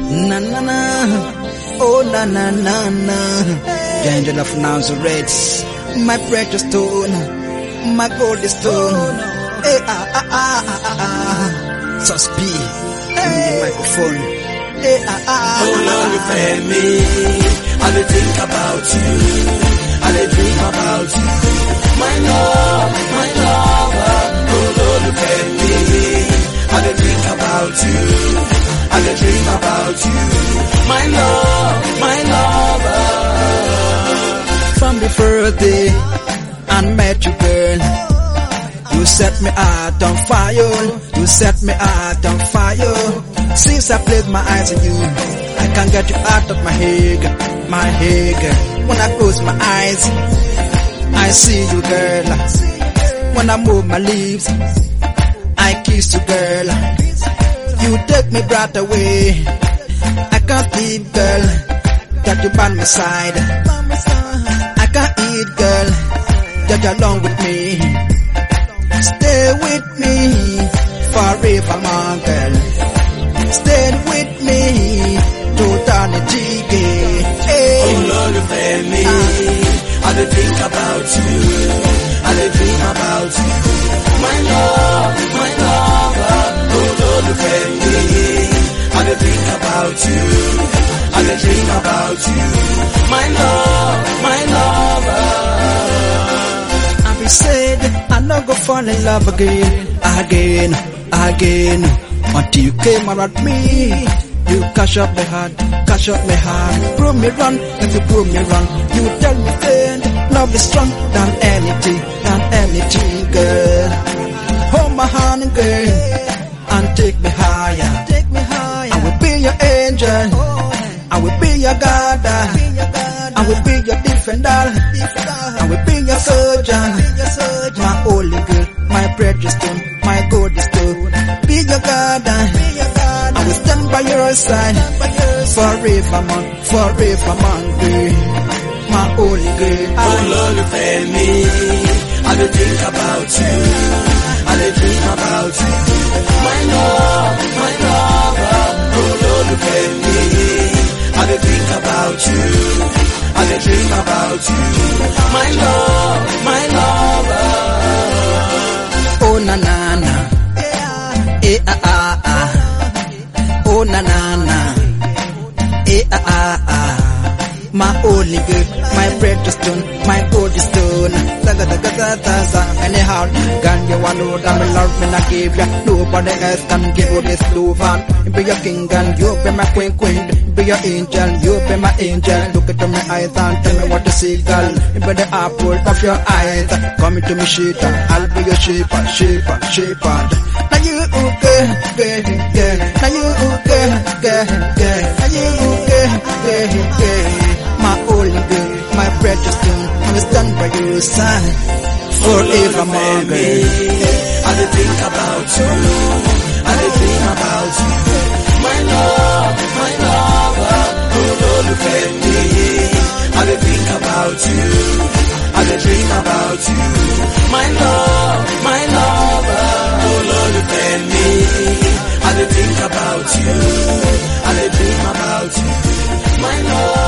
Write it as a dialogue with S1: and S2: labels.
S1: Na na na, oh na na na na. The angel of Nazareth, my precious stone, my golden stone. Hey ah ah ah ah ah. So speak, give me the microphone. Hey ah ah.
S2: Oh Lord, you fed me. I dey think about you. I dey dream about you. My love, my lover. Oh Lord, you fed me. I dey think about you. I dey dream about you. My love, my lover.
S1: From the first day I met you, girl, you set me heart on fire. You set me heart on fire. Since I placed my eyes on you, I can't get you out of my head, my head. When I close my eyes, I see you, girl. When I move my lips, I kiss you, girl. You take me breath away. I can't sleep, girl. Got you by my side. I can't eat, girl. You're along with me. Stay with me forevermore, girl. Stay with me to eternity. Hey.
S2: Oh Lord, you fed me. I dey think about you. I dey dream about you. My love, my lover. Oh Lord, you fed me. I dey think about you. I dey dream about you. My love, my lover.
S1: I be said I no go fall in love again, until you came around me. You catch up my heart, prove me wrong, if you prove me wrong. You tell me friend, love is strong than anything, girl. Hold my hand, girl, and take me higher. I will be your angel, I will be your guard, I will be your defender, I will be your soldier, my holy girl, my precious stone, my golden stone. Be your guard, I will stand by your side, forevermore, girl, my holy girl.
S2: Oh Lord, you fed me. I dey think about you. I dey dream about you. My love, my lover. Oh Lord, you fed me. I dey think about you. I dey dream about you. My love, my lover.
S1: Oh na na na, eh ah ah ah. Oh na na na, eh ah ah ah. My only girl, my precious stone, my golden stone. Zaga zaga zaga zaga. Anyhow, girl, you want to know me love me not give ya. Nobody else can give you this love. And be your king and you be my queen. Be your angel, you be my angel. Look into my eyes and tell me what to see, girl. Be the apple of your eyes. Come into me, sheeter. I'll be your shepherd. Now you girl. Now you girl. Now you girl. My only girl, my precious stone, I'm stand by your side forevermore, girl.
S2: I dey think about you. I dey dream about you. My love, my lover. Oh Lord, you fed me. I dey think about you. I dey dream about you. My love, my lover. Oh Lord, you fed me. I dey think about you. I dey dream about you. My love.